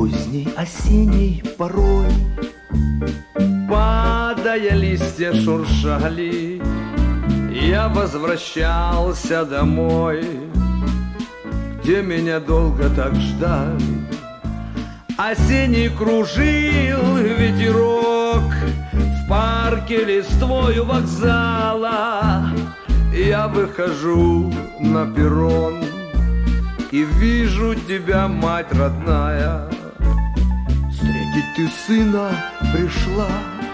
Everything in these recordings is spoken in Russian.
Поздней осенней порой, падая, листья шуршали, я возвращался домой, где меня долго так ждали. Осенний кружил ветерок в парке листвою вокзала. Я выхожу на перрон и вижу тебя, мать родная. Встретить ты сына пришла,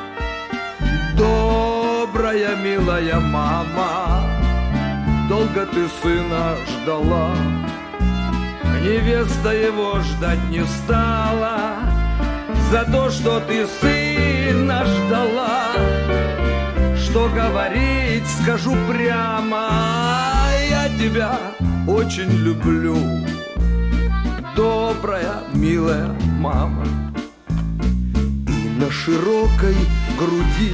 добрая, милая мама. Долго ты сына ждала, невеста его ждать не стала. За то, что ты сына ждала, что говорить, скажу прямо, я тебя очень люблю, добрая, милая мама. И на широкой груди,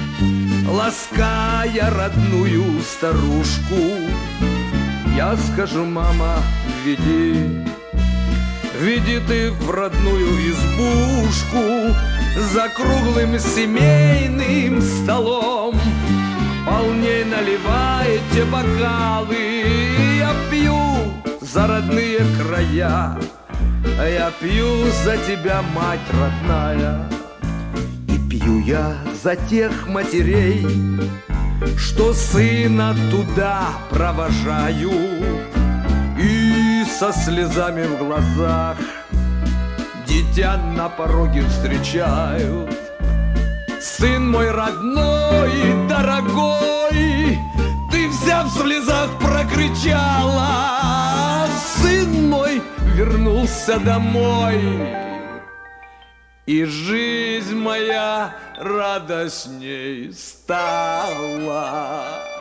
лаская родную старушку, я скажу: мама, веди, веди ты в родную избушку. За круглым семейным столом полней наливайте бокалы. Я пью за родные края, я пью за тебя, мать родная. И пью я за тех матерей, что сына туда провожают, и со слезами в глазах дитя на пороге встречают. Сын мой родной и дорогой, ты вся в слезах прокричала: сын мой вернулся домой, и жизнь моя радостней стала.